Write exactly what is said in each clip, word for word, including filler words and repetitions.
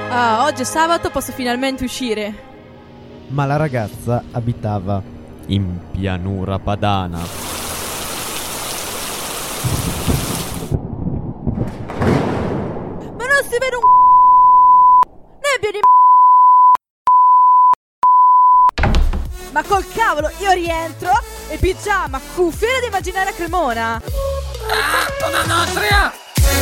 Ah, oggi è sabato, posso finalmente uscire. Ma la ragazza abitava in pianura padana. Ma non si vede un nebbia di ma col cavolo, io rientro e pigiama, cuffia ed immaginaria Cremona. Ah, donna nostra!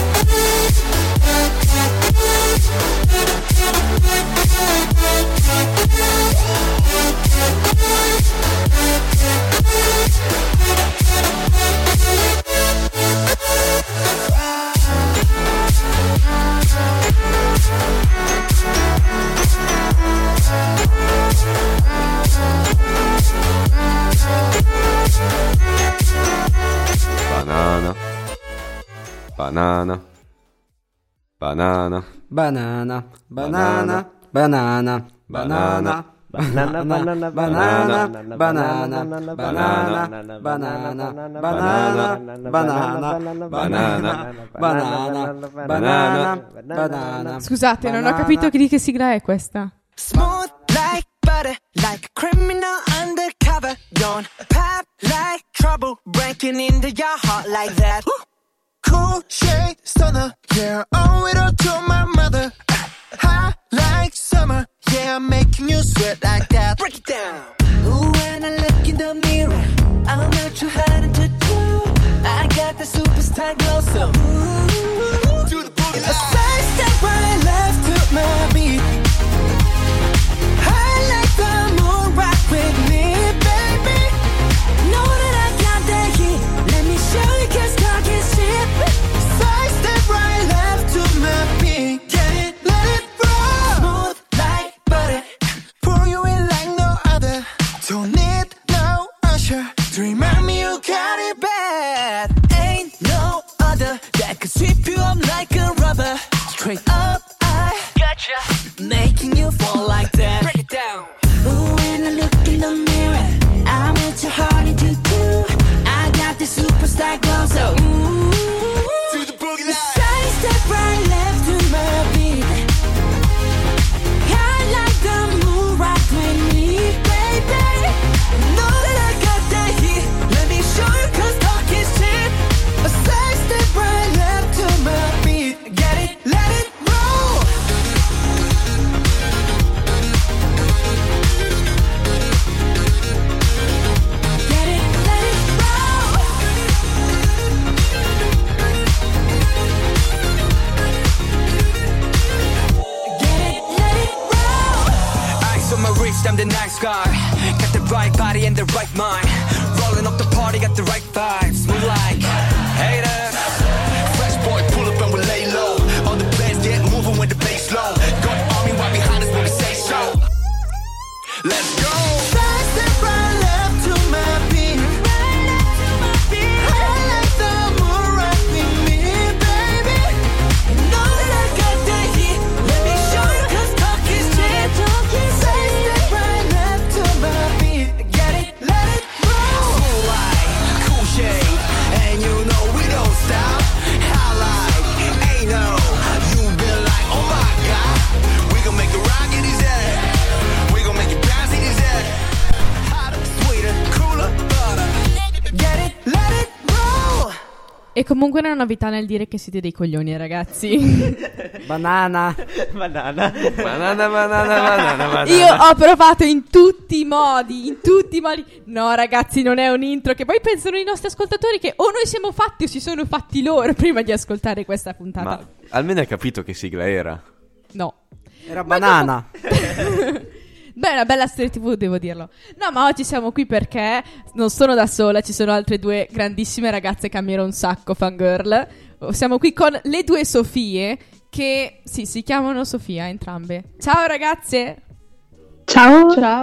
Banana. Banana. Banana. Banana. Banana. Banana. Banana. Banana, banana, banana, banana, banana, banana, banana, banana, banana, banana. Scusate, non ho capito che di che sigla è questa. Smooth like butter, like a criminal undercover. Don't pop like trouble, breaking into your heart like that. Cool shade stunner, yeah, owe it all to my mother. Hot like summer, yeah, I'm making you sweat like that. Break it down. Ooh, when I look in the mirror, I'm not too hard to do. I got the superstar glow, so ooh, do the boogie. A side step right left to my beat. I like the moon rock with me, baby. Know that I got that heat. Let me show you, 'cause talk is cheap. Side step right left to my beat. Get it, let it roll. Smooth like butter. Pour you in like no other. Don't need no usher to remind me you got it bad. Ain't no other that could sweep you up like a rubber. Straight up, I gotcha, making you fall like that. Break it down. Ooh, when I look in the mirror, I'm at your heart into two. I got the superstar glow, so ooh, do the boogie line. Side step right left to my beat. I like the moon rock with me, baby. Know that I got that heat. Let me show you, 'cause talk is cheap. A side step right left to my beat. Get it, let it roll. Get it, let it roll. Get it, let it roll. Ice on my wrist, I'm the nice guy. Got the right body and the right mind. Rolling up the party, got the right vibes. Move like haters. Fresh boy, pull up and we lay low. All the bands get moving with the bass low. Got army right behind us when we say so. Let's go. Side step right left to my beat. I like the moon rock with me, baby. Know that I got that heat. Let me show you, 'cause talk is cheap. Side step right left to my beat. Get it, let it roll. Cool light, cool shade, and you know we don't stop. Highlight, ain't no, you been like, oh my god. We gon' make it rock in his head. We gon' make it bounce in his head. Hotter, sweeter, cooler, butter. Get it, let it roll. E comunque non ho novità nel dire che siete dei coglioni, ragazzi. Banana. Banana. Banana, banana, banana, banana. Io ho provato in tutti i modi, in tutti i modi. No, ragazzi, non è un intro. Che poi pensano i nostri ascoltatori che o noi siamo fatti o si sono fatti loro prima di ascoltare questa puntata. Ma almeno hai capito che sigla era. No. Era banana. Beh, una bella serie tivù, devo dirlo. No, ma oggi siamo qui perché non sono da sola, ci sono altre due grandissime ragazze che ammiro un sacco, fangirl. Siamo qui con le due Sofie, che sì, si chiamano Sofia entrambe. Ciao ragazze! Ciao. Ciao.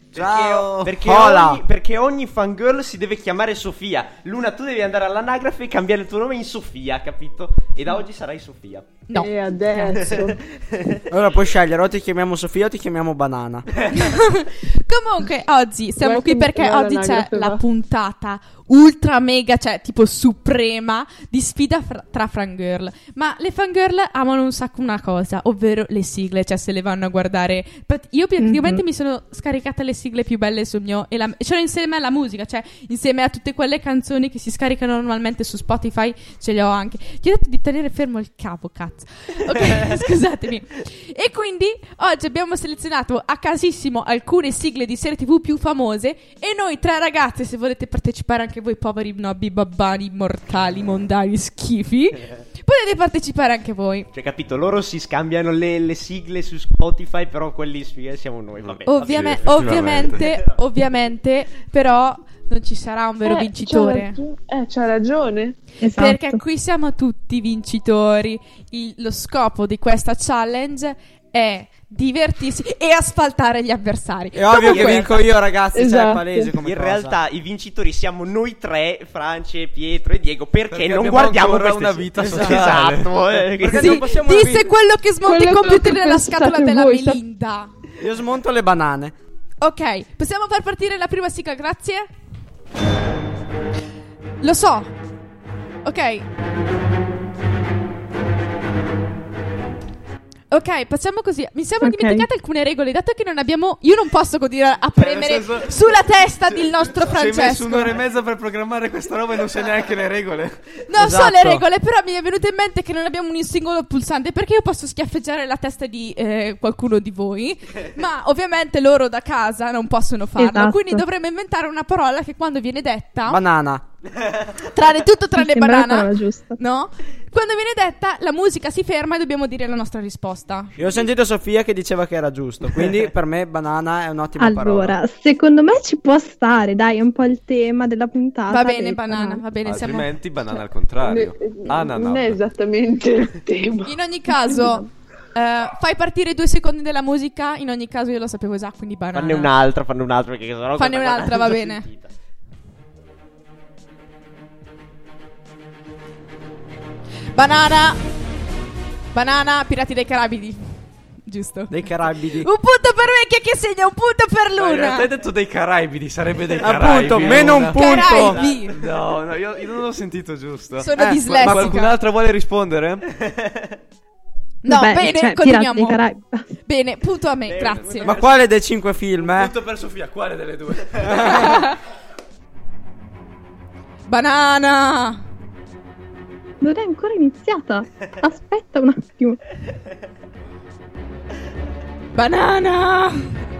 Ciao. Perché, perché, Hola. ogni, perché ogni fangirl si deve chiamare Sofia. Luna, tu devi andare all'anagrafe e cambiare il tuo nome in Sofia, capito? E da oggi sarai Sofia. No. E adesso. Allora puoi scegliere, o ti chiamiamo Sofia o ti chiamiamo Banana. Comunque oggi siamo Guarda qui come perché bella oggi c'è l'anagrafe, la va. puntata ultra mega, cioè tipo suprema di sfida fra- tra fangirl. Ma le fangirl amano un sacco una cosa, ovvero le sigle, cioè se le vanno a guardare. Prat- Io praticamente Mhm. mi sono scaricata le sigle più belle sul mio e la- cioè insieme alla musica, cioè insieme a tutte quelle canzoni che si scaricano normalmente su Spotify, ce le ho anche. Ti ho detto di tenere fermo il capo, cazzo. Ok, scusatemi. E quindi oggi abbiamo selezionato a casissimo alcune sigle di serie tv più famose e noi tre ragazze, se volete partecipare anche voi poveri nobbi babbani mortali mondani schifi, potete partecipare anche voi. Cioè, capito? Loro si scambiano le, le sigle su Spotify, però quelli sfighe siamo noi. Vabbè. Ovviame- sì, effettivamente. ovviamente, ovviamente, però non ci sarà un vero Eh, vincitore. c'ha ragio- Eh, c'ha ragione. Esatto. Perché qui siamo tutti vincitori. Il- lo scopo di questa challenge è divertirsi e asfaltare gli avversari. È ovvio che Comunque- vinco io, ragazzi, cioè è Esatto. palese come In cosa. realtà i vincitori siamo noi tre, France, Pietro e Diego, perché, Perché non abbiamo guardiamo ancora queste una se- vita Esatto. sociale. Esatto, eh, Perché Sì, non possiamo disse vincere. quello che smonta i Quello computer che nella pensate scatola della voi, sa- Melinda. Io smonto le banane. Ok, possiamo far partire la prima sigla, grazie? Lo so. Ok. Ok, facciamo così. Mi siamo Ok. dimenticate alcune regole. Dato che non abbiamo. Io non posso continuare a premere nel senso- sulla testa del nostro Ci hai messo Francesco. un'ora e mezza per programmare questa roba e non sai neanche le regole. Non so Esatto. le regole, però mi è venuto in mente che non abbiamo un singolo pulsante. Perché io posso schiaffeggiare la testa di eh, qualcuno di voi. Ma ovviamente loro da casa non possono farlo. Esatto. Quindi dovremmo inventare una parola che quando viene detta. Banana. Tranne tutto tranne Mi sembra la banana. parola giusta. No? Quando viene detta, la musica si ferma e dobbiamo dire la nostra risposta. Io ho sentito Sofia che diceva che era giusto, quindi per me banana è un'ottima parola. Allora, secondo me ci può stare, dai, è un po' il tema della puntata. Va bene, dei banana, banane. va bene. Siamo... Altrimenti banana al contrario. Ne- Ananap. Non è esattamente il tema. In ogni caso, eh, fai partire due secondi della musica. In ogni caso, io lo sapevo già, quindi banana. Fanne un'altra, fanne un'altra perché sennò Fanne questa un'altra, qua va non l'ho bene. sentita. Banana. Banana, Pirati dei Caraibi. Giusto. Dei Carabidi. Un punto per me, che, che segna un punto per Ma in realtà Luna. hai detto dei Caraibidi, sarebbe dei Caraibi. Appunto, meno un Luna. punto. Caraibi. No, no, io, io non l'ho sentito giusto. Sono Eh, ma dislessica. Ma qualcun altro vuole rispondere? No, Vabbè, bene, cioè, Pirati continuiamo. dei Caraibi. Bene, punto a me, Bene, grazie. Ma quale dei cinque film, eh? Punto per Sofia, quale delle due? Banana. Non è ancora iniziata. Aspetta un attimo. Banana.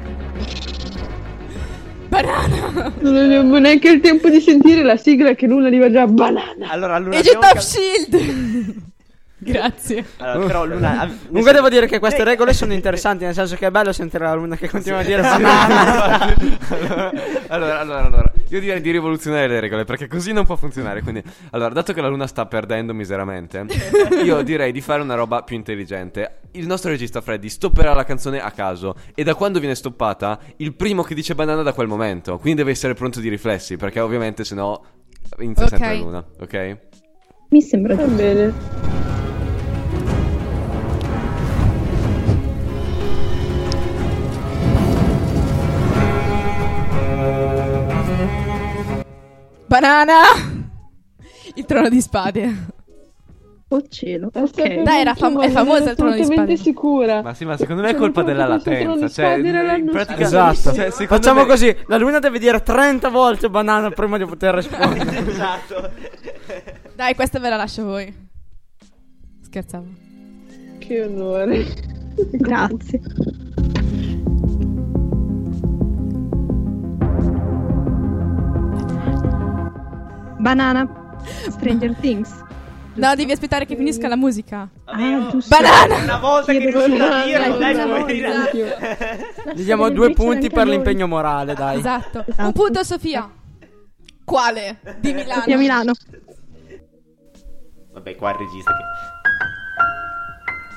Banana. Non abbiamo neanche il tempo di sentire la sigla che Luna arriva già banana. Allora, Luna, Agent abbiamo of cap- Shield. Grazie. Allora, però Luna av- Comunque devo dire che queste Lei- regole sono interessanti, nel senso che è bello sentire la Luna che continua a dire banana. allora, allora, allora, allora, io direi di rivoluzionare le regole perché così non può funzionare. Quindi, allora, dato che la Luna sta perdendo miseramente, io direi di fare una roba più intelligente. Il nostro regista Freddy stopperà la canzone a caso e da quando viene stoppata, il primo che dice banana da quel momento. Quindi deve essere pronto di riflessi perché ovviamente sennò inizia Ok. sempre Luna, ok? Mi sembra Va giusto. bene. Banana. Il trono di spade. Oh cielo. Assolutamente, Ok. Dai, era fam- ma è famosa ero il Trono di assolutamente Spade. sicura. Ma sì, ma secondo me è Cioè, colpa proprio della questo Trono latenza. di Cioè, Spade era in l'anno pratica, Esatto. cioè, secondo Facciamo me- così, la Luna deve dire trenta volte banana prima di poter rispondere. Esatto. Dai, questa ve la lascio a voi. Scherzavo. Che onore. Grazie. Banana. Stranger Things. No, devi aspettare che finisca la musica. Ah, giusto. Banana. Una volta che Chiedo riuscite a banana, dirlo, dai, banana, puoi dire. esatto. Gli diamo Sì, due invece punti anche per noi. l'impegno morale, dai. Esatto. Esatto. Un punto a Sofia. Quale? Di Milano. Sofia Milano. Vabbè, qua il regista che...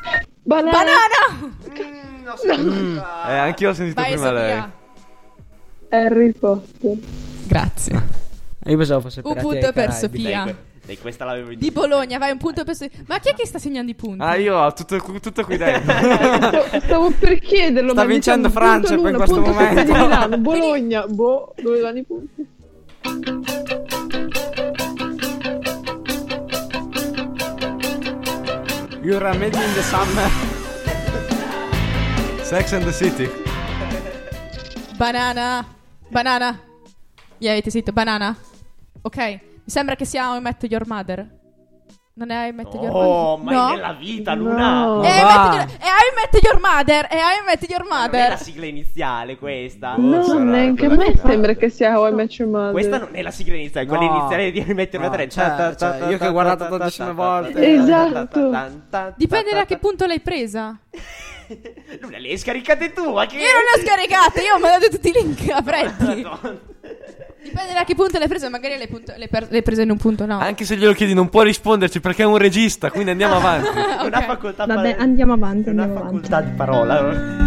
Banana. Banana. Mm, non so. Eh, anch'io ho sentito Vai prima lei. Sofia. Harry Potter. Grazie. Io pensavo fosse Un Pirati punto dei per Caraibi. Sofia. Dai, que- dai, questa l'avevo Di intuita. Bologna, vai, un punto per Sofia. Ma chi è che sta segnando i punti? Ah, io ho tutto, tutto qui dentro. Stavo- Stavo per chiederlo. Sta ma vincendo diciamo, Francia punto in l'una, questo punto Sofia momento. di Milano, Bologna, boh, dove vanno i punti? You're made in the summer. Sex and the City. Banana. Banana. Gli avete sentito? Banana. Ok. Mi sembra che sia How I Met Your Mother. Non è How I Met Your Mother? Oh, ma No. è nella vita, Luna. No. È Ma How I va. Met Your- è How I Met Your Mother. È How I Met Your Ma non è Mother. la sigla iniziale questa. No, sarà neanche a quella me che fa. sembra che sia How I Met Your Mother. Questa non è la sigla iniziale, quella No. iniziale di rimettere No, la tre. cioè, cioè, io che ho guardato dodicimila volte. Esatto. Dipende da che punto l'hai presa. Luna, le hai scaricate tu, ma che... Io non le ho scaricate, io ho mandato tutti i link a freddi. Madonna. Dipende da che punto l'hai presa, magari l'hai, punto- l'hai per- l'hai presa in un punto, no. Anche se glielo chiedi non può risponderci perché è un regista, quindi andiamo avanti. Non ha facoltà Vabbè, pa- andiamo avanti, Non ha andiamo avanti. facoltà di parola.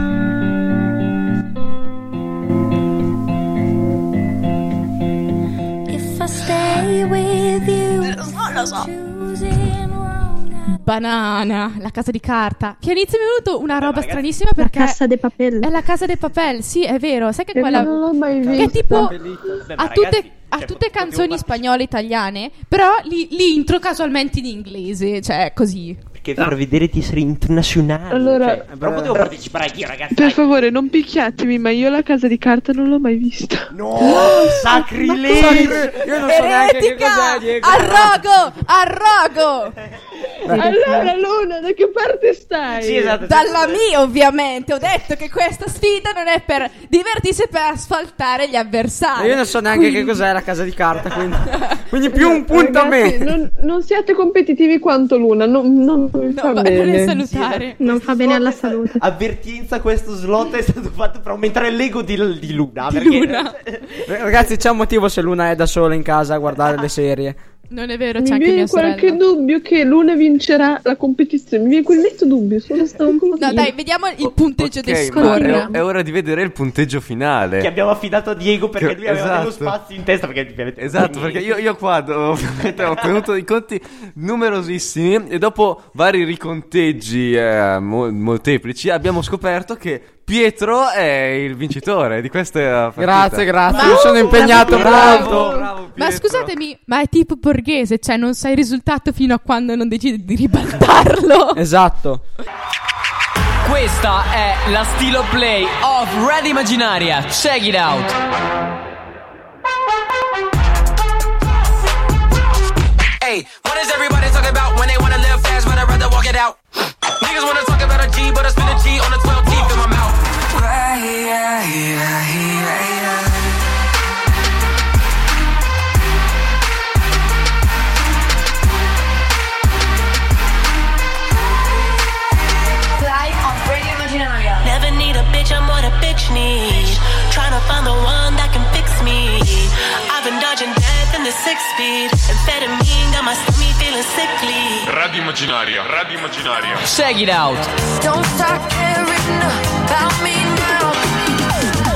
If I stay with you, choosing wrong. Banana, la casa di carta. Che all'inizio mi è venuto una roba ragazzi, stranissima La perché Cassa de Papel. è la casa dei papel, sì, è vero. Sai che Che quella non l'ho mai che è vista. tipo Beh, ma ha tutte, ragazzi, ha cioè, tutte potevo canzoni far- spagnole italiane, però li, li intro casualmente in inglese, cioè così. Perché far vedere di essere internazionale. Allora- cioè, però potevo partecipare anch'io, ragazzi. Per dai. favore, non picchiatemi, ma io la casa di carta non l'ho mai vista. No, sacrilegio. Io non so neanche che Eretica! cos'è, Diego. Arrogo! Arrogo! Allora, Luna, da che parte stai? Sì, esatto. Dalla mia, ovviamente. Ho detto che questa sfida non è per divertirsi, è per asfaltare gli avversari. Io non so neanche che cos'è la casa di carta, quindi, quindi più un punto a Ragazzi, me. Non, non siate competitivi quanto Luna, non, non mi No, fa ma bene. vorrei salutare. Non fa bene alla salute. Avvertenza, questo slot è stato fatto per aumentare l'ego di, di Luna. Di perché... Luna. Ragazzi, c'è un motivo se Luna è da sola in casa a guardare le serie. Non è vero, c'è Mi anche viene mia sorella. qualche dubbio che Luna vincerà la competizione. Mi viene quel netto dubbio. Solo sto un po'. No, dai, vediamo il punteggio Ok, dei ma score. è, è ora di vedere il punteggio finale. Che abbiamo affidato a Diego perché Che- lui aveva dello esatto. spazio in testa. Perché ovviamente- Esatto, perché io, io qua do- ovviamente ho tenuto dei conti numerosissimi e dopo vari riconteggi eh, mo- molteplici abbiamo scoperto che Pietro è il vincitore di questa partita. Grazie, grazie. Ma- Io sono impegnato Bravo, molto. bravo Ma Pietro. scusatemi, ma è tipo borghese, cioè non sai il risultato fino a quando non decidi di ribaltarlo. Esatto. Questa è la Stilo Play of Red Immaginaria. Check it out. Hey, what is everybody talking about when they wanna live fast, but I'd rather walk it out? Niggas wanna talk about a G, but I spend a G on the twelve teeth in my mouth. Right, yeah, yeah, yeah, yeah. Fly on Radio Immaginaria. Never need a bitch, I'm what a bitch needs. Trying to find the one that can fix me. I've been dodging death in the six speed. Amphetamine got my stomach feeling sickly. Radio Immaginaria, Radio Immaginaria. Check it out. Don't stop caring about me now.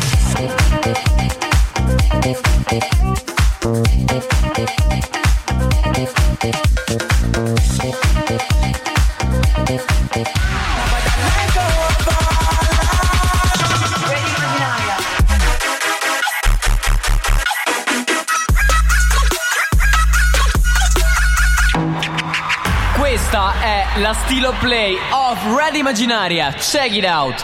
Radio Immaginaria. Questa è la Stilo Play of Red Immaginaria. Check it out.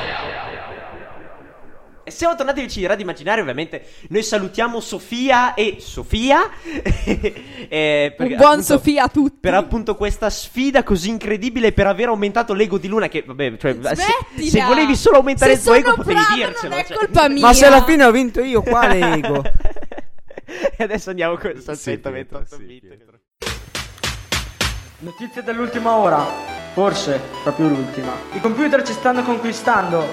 E siamo tornati vicini di Radio Immaginaria, ovviamente. Noi salutiamo Sofia e Sofia. eh, perché, Un buon appunto, Sofia a tutti. Per appunto questa sfida così incredibile, per aver aumentato l'ego di Luna. Che vabbè, cioè, se, Smettila! se volevi solo aumentare Se il tuo ego, sono potevi brava, dircelo. non è cioè. colpa mia. Ma se alla fine ho vinto io, quale ego? E adesso andiamo con il Sì, salsetto Pietro, ventotto sì, bit. Pietro. Notizie dell'ultima ora. Forse proprio l'ultima. I computer ci stanno conquistando.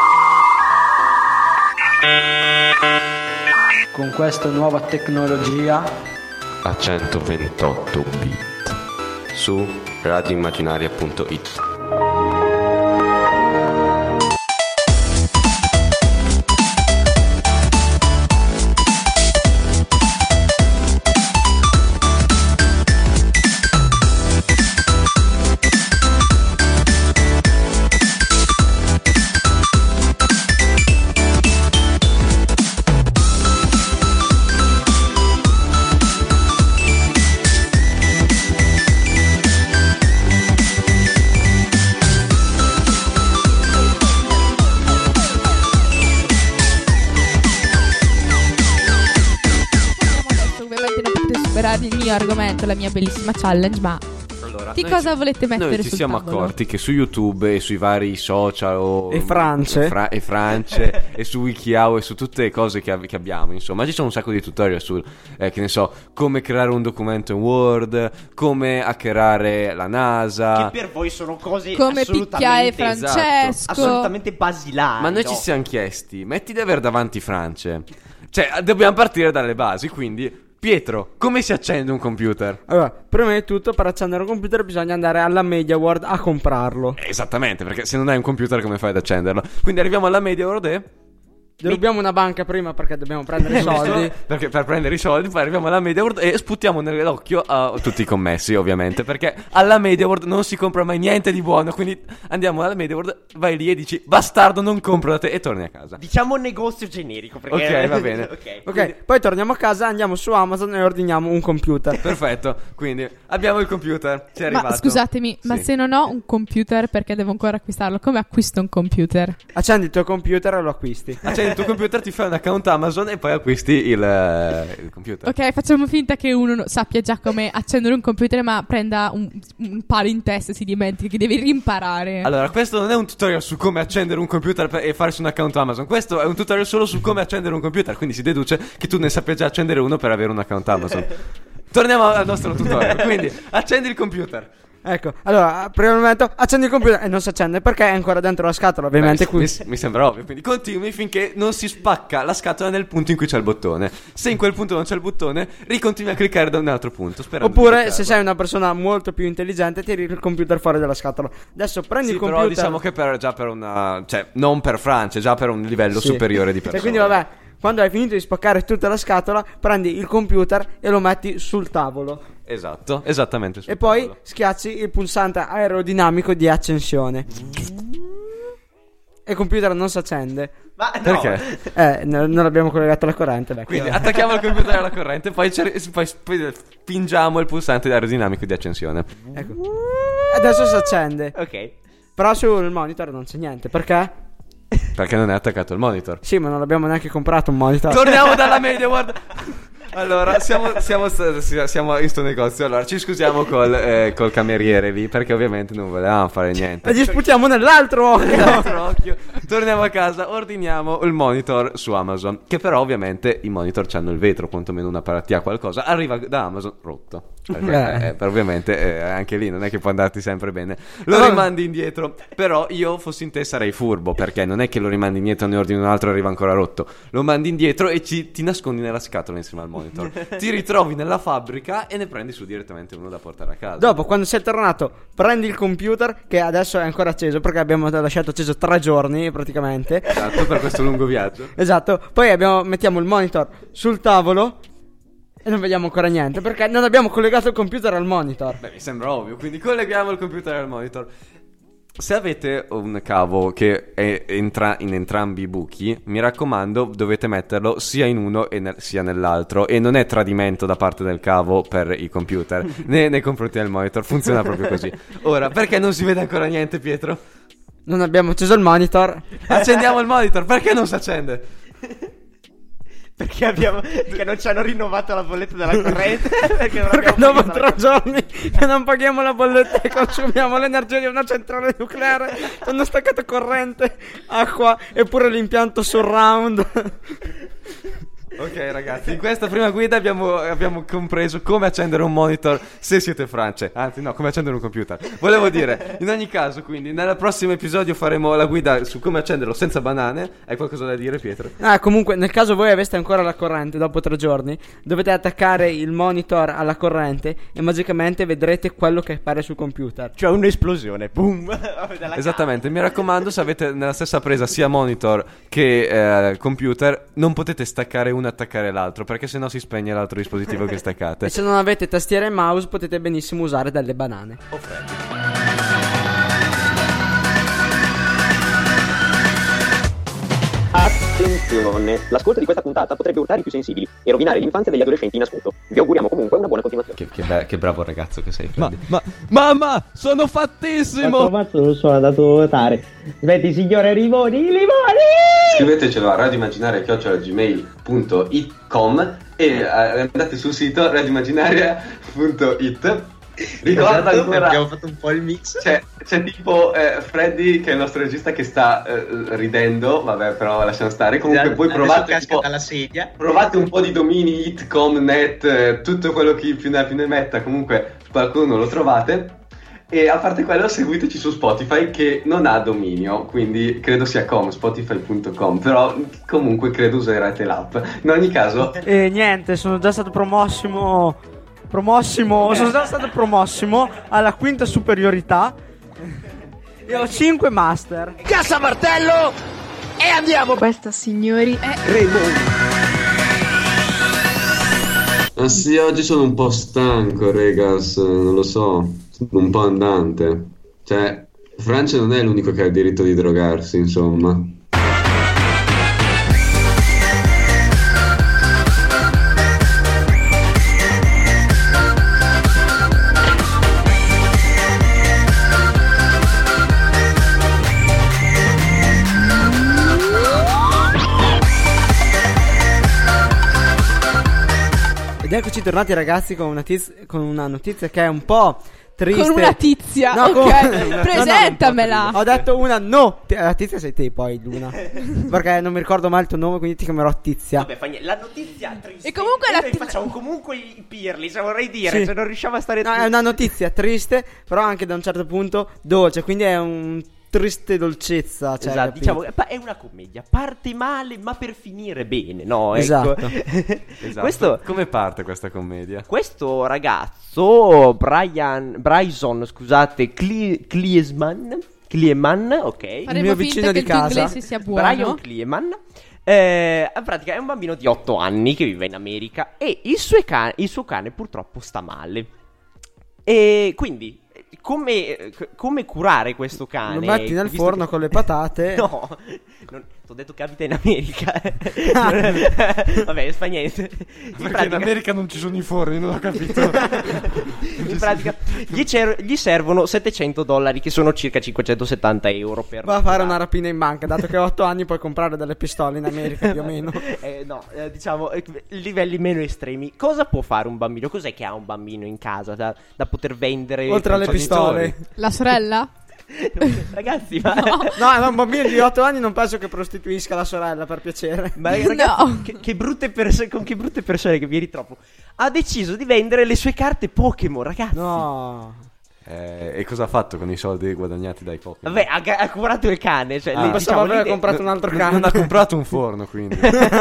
Con questa nuova tecnologia a centoventotto bit su radioimmaginaria punto it. argomento, la mia bellissima challenge, ma Allora, di noi cosa ci- volete mettere Noi ci sul siamo tavolo? accorti che su YouTube e sui vari social o E France. e, fra- e France e su WikiHow e su tutte le cose che, ab- che abbiamo, insomma, ci sono un sacco di tutorial sul eh, che ne so, come creare un documento in Word, come hackerare la NASA. Che per voi sono cose Come picchiare assolutamente Francesco. assolutamente basilari. Ma noi no? ci siamo chiesti, metti di aver davanti France. Cioè, dobbiamo partire dalle basi, quindi Pietro, come si accende un computer? Allora, prima di tutto, per accendere un computer bisogna andare alla MediaWorld a comprarlo. Esattamente, perché se non hai un computer come fai ad accenderlo? Quindi arriviamo alla MediaWorld e... Dobbiamo una banca prima perché dobbiamo prendere i soldi. Perché per prendere i soldi poi arriviamo alla MediaWorld e sputiamo nell'occhio a tutti i commessi, ovviamente, perché alla MediaWorld non si compra mai niente di buono. Quindi andiamo alla MediaWorld, vai lì e dici bastardo, non compro da te, e torni a casa. Diciamo un negozio generico perché... Ok, va bene. Ok. Ok, poi torniamo a casa, andiamo su Amazon e ordiniamo un computer. Perfetto, quindi abbiamo il computer, ci è arrivato. Ma scusatemi, ma Sì. se non ho un computer perché devo ancora acquistarlo, come acquisto un computer? Accendi il tuo computer e lo acquisti. Accendi il tuo computer, ti fai un account Amazon e poi acquisti il, eh, il computer. Ok, facciamo finta che uno no- sappia già come accendere un computer, ma prenda un, un palo in testa e si dimentichi che deve rimparare. Allora, questo non è un tutorial su come accendere un computer per- e farsi un account Amazon. Questo è un tutorial solo su come accendere un computer. Quindi si deduce che tu ne sappia già accendere uno per avere un account Amazon. Torniamo al nostro tutorial. Quindi, accendi il computer. Ecco, allora, prima momento accendi il computer e non si accende perché è ancora dentro la scatola, ovviamente. Beh, qui. mi, mi sembra ovvio. Quindi continui finché non si spacca la scatola nel punto in cui c'è il bottone. Se in quel punto non c'è il bottone, ricontinui a cliccare da un altro punto. Sperando di Oppure, cliccarlo. se sei una persona molto più intelligente, tiri il computer fuori dalla scatola. Adesso prendi Sì, il però computer. diciamo che per, già per una... Cioè, non per Francia, già per un livello Sì. superiore di E persone. quindi, vabbè, quando hai finito di spaccare tutta la scatola, prendi il computer e lo metti sul tavolo. Esatto, esattamente. sul E poi tavolo. schiacci il pulsante aerodinamico di accensione. E il computer non si accende. Ma no. Perché? Eh, n- non l'abbiamo collegato alla corrente. Beh, Quindi chiaro. attacchiamo il computer alla corrente, poi, cer- poi, poi spingiamo il pulsante aerodinamico di accensione. Ecco. Adesso si accende. Ok. Però sul monitor non c'è niente. Perché? Perché non è attaccato il monitor. Sì, ma non abbiamo neanche comprato un monitor. Torniamo dalla media, guarda. Allora, siamo, siamo, siamo in sto negozio. Allora, ci scusiamo col, eh, col cameriere lì, perché ovviamente non volevamo fare niente. E gli sputiamo nell'altro occhio. Nell'altro occhio. Torniamo a casa, ordiniamo il monitor su Amazon. Che però ovviamente i monitor hanno il vetro, quantomeno una paratia, qualcosa. Arriva da Amazon rotto. Perché Eh. eh, per ovviamente eh, anche lì non è che può andarti sempre bene. Lo Allora- rimandi indietro. Però io fossi in te sarei furbo, perché non è che lo rimandi indietro, ne ordini un altro e arriva ancora rotto. Lo mandi indietro e ci, ti nascondi nella scatola insieme al monitor. Ti ritrovi nella fabbrica e ne prendi su direttamente uno da portare a casa. Dopo, quando sei tornato, prendi il computer, che adesso è ancora acceso, perché abbiamo lasciato acceso tre giorni praticamente. Esatto, per questo lungo viaggio. Esatto. Poi abbiamo, mettiamo il monitor sul tavolo e non vediamo ancora niente, perché non abbiamo collegato il computer al monitor. Beh, mi sembra ovvio. Quindi colleghiamo il computer al monitor. Se avete un cavo che è entra- in entrambi i buchi, mi raccomando, dovete metterlo sia in uno e nel- sia nell'altro. E non è tradimento da parte del cavo per i computer, né nei confronti del monitor. Funziona proprio così. Ora, perché non si vede ancora niente, Pietro? Non abbiamo acceso il monitor. Accendiamo il monitor, perché non si accende? Perché abbiamo Perché non ci hanno rinnovato la bolletta della corrente. Perché non Perché abbiamo dopo pagato la tre giorni che non paghiamo la bolletta e consumiamo l'energia di una centrale nucleare, hanno staccato corrente, acqua e pure l'impianto surround. Ok ragazzi, in questa prima guida abbiamo, abbiamo compreso come accendere un monitor se siete France. Anzi no, come accendere un computer. Volevo dire, in ogni caso, quindi nel prossimo episodio faremo la guida su come accenderlo senza banane. Hai qualcosa da dire, Pietro? Ah, comunque, nel caso voi aveste ancora la corrente dopo tre giorni, dovete attaccare il monitor alla corrente e magicamente vedrete quello che appare sul computer. Cioè un'esplosione, boom. Esattamente, mi raccomando, se avete nella stessa presa sia monitor che eh, computer, non potete staccare uno e attaccare l'altro, perché sennò si spegne l'altro dispositivo che staccate. E se non avete tastiera e mouse potete benissimo usare delle banane. Attenzione, l'ascolto di questa puntata potrebbe urtare i più sensibili e rovinare l'infanzia degli adolescenti in ascolto. Vi auguriamo comunque una buona continuazione. Che, che, be- che bravo ragazzo che sei, Ma, Freddy. ma, mamma, sono fattissimo! Ma non sono andato a votare. Aspetti, signore Limoni, Limoni! Scrivetecelo a radioimmaginaria chiocciola gmail punto com e eh, andate sul sito radioimmaginaria punto it. Ricorda Esatto, ancora, abbiamo fatto un po' il mix. C'è, c'è tipo eh, Freddy, che è il nostro regista, che sta eh, ridendo. Vabbè, però lasciamo stare. Comunque voi provate un po', dalla sedia. provate un po' di domini, it, com, net, eh, tutto quello che più ne ha più ne metta. Comunque qualcuno lo trovate. E a parte quello, seguiteci su Spotify, che non ha dominio, quindi credo sia com, spotify punto com, però comunque credo userete l'app. In ogni caso, E niente, sono già stato promossimo. Promossimo. Sono già stato promossimo alla quinta superiorità. E ho cinque master. Cassa martello e andiamo. Questa, signori, è ah sì, oggi sono un po' stanco, regas, non lo so, sono un po' andante. Cioè, Francia non è l'unico che ha il diritto di drogarsi, insomma. Ed eccoci tornati ragazzi con una, tiz- con una notizia che è un po' triste. Con una tizia, No, ok, con- no, no, presentamela. Ho detto una no. Ti- La tizia sei te poi, Luna. Perché non mi ricordo mai il tuo nome, quindi ti chiamerò Tizia. Vabbè, fa niente. La notizia triste. E comunque e la noi ti- facciamo comunque i pirli, cioè vorrei dire, Sì. cioè non riusciamo a stare No, è una notizia triste, però anche da un certo punto dolce, quindi è un triste dolcezza, cioè, esatto, capito? diciamo che pa- è una commedia, parte male ma per finire bene, no? Ecco. Esatto. Esatto. Questo, Come parte questa commedia? questo ragazzo, Brian, Bryson, scusate, Cle- Kliesman, Klieman, ok. Faremo finta che il tuo inglese sia buono. Brian Klieman. Eh, in pratica è un bambino di otto anni che vive in America e il suo, ca- il suo cane purtroppo sta male. E quindi come, come curare questo cane? Lo metti nel Visto forno che- con le patate. No, non, ti ho detto che abita in America. Vabbè, fa niente. In Perché pratica- in America non ci sono i forni, non ho capito. in pratica gli, cer- gli servono settecento dollari, che sono circa cinquecentosettanta euro per Va a fare una rapina in banca, dato che a otto anni puoi comprare delle pistole in America più o meno. Eh, no, eh, diciamo eh, livelli meno estremi. Cosa può fare un bambino? Cos'è che ha un bambino in casa da, da poter vendere? Oltre alle ai genitori? pistole. La sorella? Ragazzi, ma No. No, no, un bambino di otto anni non penso che prostituisca la sorella, per piacere. Ma ragazzi, No. che, che brutte persone, con che brutte persone che vi ritrovo. Ha deciso di vendere le sue carte Pokémon, ragazzi. No. Eh, e cosa ha fatto con i soldi guadagnati dai Pokémon? Vabbè, ha, ga- ha curato il cane. Cioè, Ah. lì, Pensavo diciamo, aveva l'idea- comprato un altro Non- cane. Non ha comprato un forno, quindi.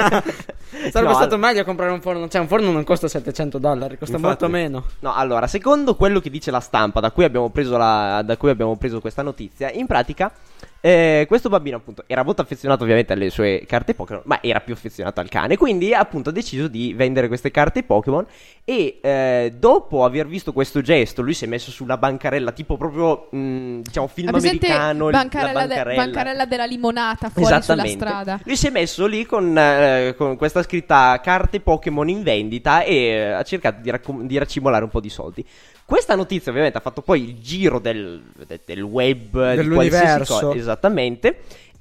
Sarebbe No, stato al- meglio comprare un forno. Cioè, un forno non costa settecento dollari, costa Infatti. molto meno. No, allora, secondo quello che dice la stampa, da cui abbiamo preso, la, da cui abbiamo preso questa notizia, in pratica, eh, questo bambino, appunto, era molto affezionato ovviamente alle sue carte Pokémon, ma era più affezionato al cane. Quindi, appunto, ha deciso di vendere queste carte Pokémon. E eh, dopo aver visto questo gesto, lui si è messo sulla bancarella, tipo proprio, mh, diciamo, film Ha presente americano. la bancarella, de- bancarella. bancarella della limonata fuori sulla Esattamente. strada. Lui si è messo lì con, eh, con questa scritta carte Pokémon in vendita e eh, ha cercato di, raccom- di racimolare un po' di soldi. Questa notizia ovviamente ha fatto poi il giro del, de- del web, di qualsiasi Dell'universo. cosa, esattamente.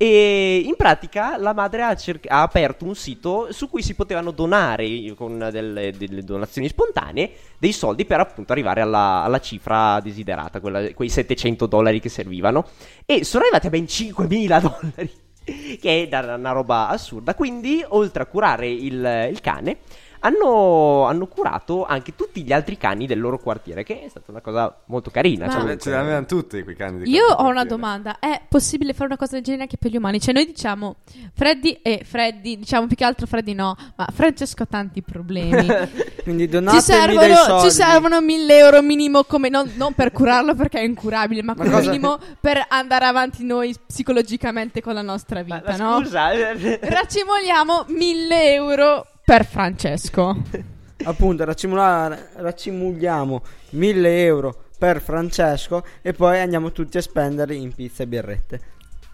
E in pratica la madre ha, cerc- ha aperto un sito su cui si potevano donare con delle, delle donazioni spontanee dei soldi per appunto arrivare alla, alla cifra desiderata, quella- quei settecento dollari che servivano. E sono arrivati a ben cinquemila dollari, che è da- una roba assurda. Quindi, oltre a curare il, il cane, hanno, hanno curato anche tutti gli altri cani del loro quartiere, che è stata una cosa molto carina. Ma- cioè, Ce ce l'avevano tutti quei cani di Io quartiere. ho una domanda: è possibile fare una cosa del genere anche per gli umani? Cioè, noi diciamo Freddy e Freddy, diciamo più che altro Freddy no, ma Francesco ha tanti problemi. Quindi Ci donatemi dei servono, soldi. ci servono mille euro minimo, come non, non per curarlo perché è incurabile, ma come cosa- minimo per andare avanti noi psicologicamente con la nostra vita, ma no? scusa, Raccimoliamo mille euro per Francesco. Appunto, raccimolare- raccimuliamo mille euro per Francesco e poi andiamo tutti a spenderli in pizza e birrette.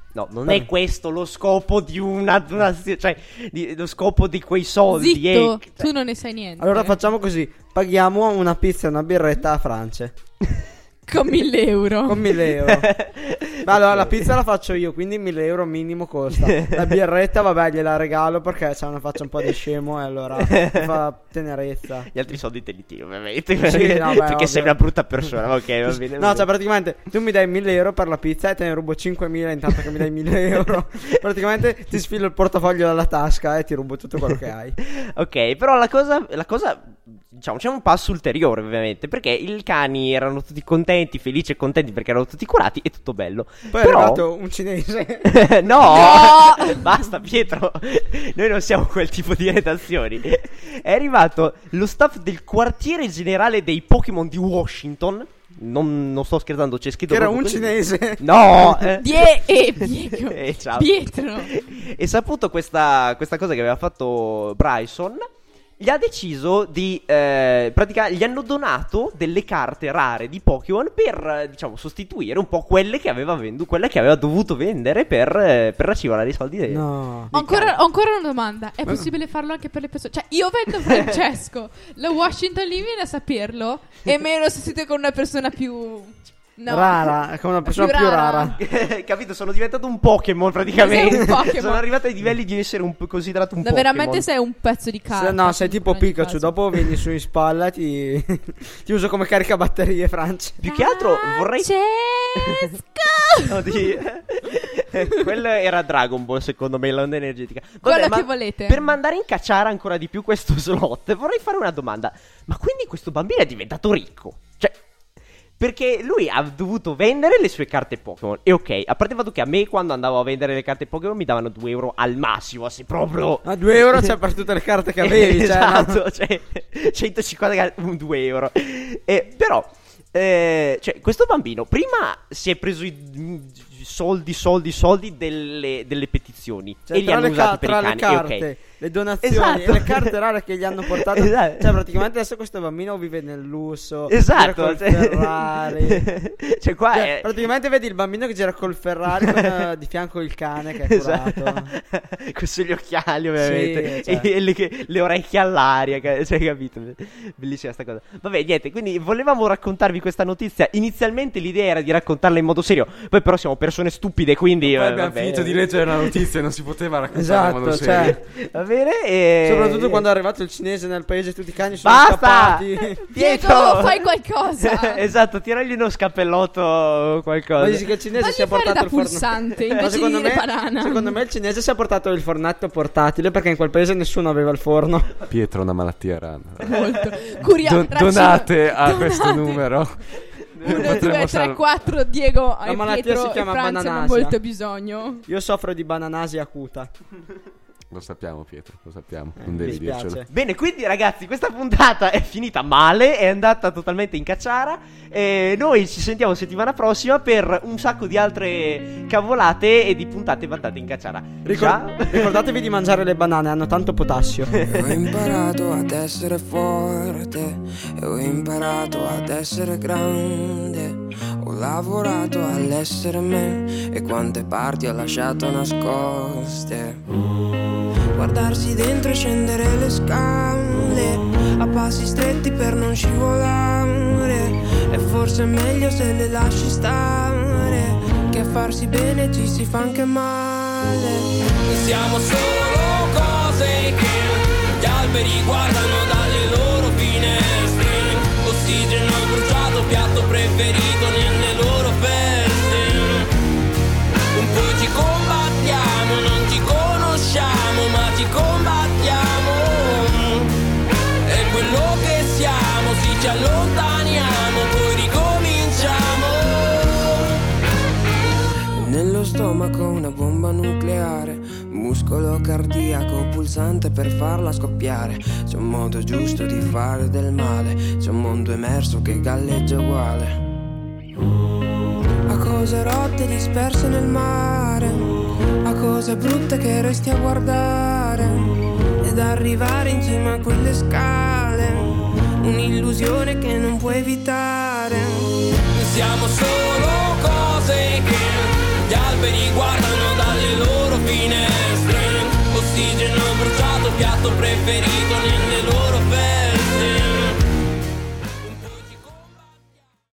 No, non è questo lo scopo di una donazione, cioè di, lo scopo di quei soldi. Zitto, eh, cioè. tu non ne sai niente. Allora facciamo così: paghiamo una pizza e una birretta a France. Con mille euro. Con mille euro. Ma allora la pizza la faccio io, quindi mille euro minimo costa. La birretta, vabbè, gliela regalo perché c'ha una faccia un po' di scemo e allora mi fa tenerezza. Gli altri soldi te li tiro, ovviamente. Sì, perché no, beh, perché ovvio. sei una brutta persona. Ok, va bene. No, va cioè bene. praticamente tu mi dai mille euro per la pizza e te ne rubo cinquemila intanto che mi dai mille euro. Praticamente ti sfilo il portafoglio dalla tasca e ti rubo tutto quello che hai. Ok, però la cosa, la cosa, diciamo, c'è un passo ulteriore ovviamente, perché i cani erano tutti contenti, felici e contenti perché erano tutti curati e tutto bello. Poi però... è arrivato un cinese. no, no! Basta Pietro, noi non siamo quel tipo di redazioni. È arrivato lo staff del quartiere generale dei Pokémon di Washington. Non, non sto scherzando, c'è scritto Che era un così. cinese. No eh. Die- eh, Pietro. Eh, ciao. Pietro. E saputo questa, questa cosa che aveva fatto Bryson, gli ha deciso di eh, praticamente gli hanno donato delle carte rare di Pokémon per eh, diciamo sostituire un po' quelle che aveva venduto, quelle che aveva dovuto vendere per, eh, per racimolare i soldi dei, No. Ho ancora, ho ancora una domanda. È possibile farlo anche per le persone? Cioè, io vendo Francesco. La Washington lì viene a saperlo. E me lo sostituisco con una persona più... No. Rara, come una persona più rara. Capito? Sono diventato un Pokémon praticamente. Sei un Pokémon. Sono arrivato ai livelli di essere un, considerato un Da Pokémon. veramente sei un pezzo di carta. Se- no, sei tipo in ogni Pikachu. caso. Dopo vieni su in spalla e ti, ti uso come caricabatterie, Francia. Più che altro vorrei Francesco! No, di- quello era Dragon Ball, secondo me, l'onda energetica. Quello ma che volete. Per mandare in cacciara ancora di più questo slot, vorrei fare una domanda. Ma quindi questo bambino è diventato ricco? Cioè, perché lui ha dovuto vendere le sue carte Pokémon. E ok, a parte il fatto che a me quando andavo a vendere le carte Pokémon mi davano due euro al massimo, se proprio... A due euro c'è per tutte le carte che avevi. Esatto, Cioè, no? cioè centocinquanta carte, un due euro. Eh, però... Eh, cioè, questo bambino prima si è preso i mm, soldi, soldi, soldi delle, delle petizioni Cioè, e li tra hanno le, usati ca- per tra i le cani. carte, e ok. le donazioni Esatto. e le carte rare che gli hanno portato. Esatto. Cioè, praticamente adesso questo bambino vive nel lusso. Esatto, gira col cioè- Ferrari. Cioè, qua Cioè, è... praticamente vedi il bambino che gira col Ferrari con eh, di fianco il cane che è curato. Esatto. Con gli occhiali ovviamente. Sì, cioè. E le, le orecchie all'aria, ca- cioè, capito? Bellissima sta cosa. Vabbè, niente, quindi volevamo raccontarvi questa notizia. Inizialmente l'idea era di raccontarla in modo serio, poi però siamo persone stupide, quindi Poi eh, abbiamo vabbè. finito di leggere la notizia e non si poteva raccontare in modo Esatto, serio. cioè, Va bene e... soprattutto quando è arrivato il cinese nel paese tutti i cani sono Basta! scappati. Diego, fai qualcosa. Esatto, tiragli uno scappellotto o qualcosa. Ma dici che il cinese Fagli si è fare portato da il forno- pulsante Ma invece secondo di dire me, banana. secondo me il cinese si è portato il fornetto portatile perché in quel paese nessuno aveva il forno. Pietro, una malattia rara. Molto. Curia- Don- raccino- donate a donate. questo numero. uno, Potremmo due, tre, salv- quattro Diego La e malattia Pietro si e chiama Franz hanno bananasia. molto bisogno. Io soffro di bananasia acuta. Lo sappiamo, Pietro, lo sappiamo. Eh, Non mi devi dispiace. dircelo. Bene, quindi ragazzi, questa puntata è finita male, è andata totalmente in cacciara. E noi ci sentiamo settimana prossima per un sacco di altre cavolate e di puntate vantate in cacciara. Ricor- ricordatevi di mangiare le banane, hanno tanto potassio. Ho imparato ad essere forte e ho imparato ad essere grande. Ho lavorato all'essere me e quante parti ho lasciato nascoste. Guardarsi dentro e scendere le scale a passi stretti per non scivolare. E forse è meglio se le lasci stare, che a farsi bene ci si fa anche male. Siamo solo cose che gli alberi guardano dalle loro finestre. Ossigeno bruciato, piatto preferito nelle loro feste. Un po' ci combattiamo, non ci conosciamo, ma ci combattiamo. È quello che siamo, sì, ci allontaniamo, poi ricominciamo. Nello stomaco una bomba nucleare, muscolo cardiaco pulsante per farla scoppiare. C'è un modo giusto di fare del male, c'è un mondo emerso che galleggia uguale. A cose rotte disperse nel mare, a cose brutte che resti a guardare, ed arrivare in cima a quelle scale, un'illusione che non puoi evitare. Siamo solo cose che gli alberi guardano ferito nelle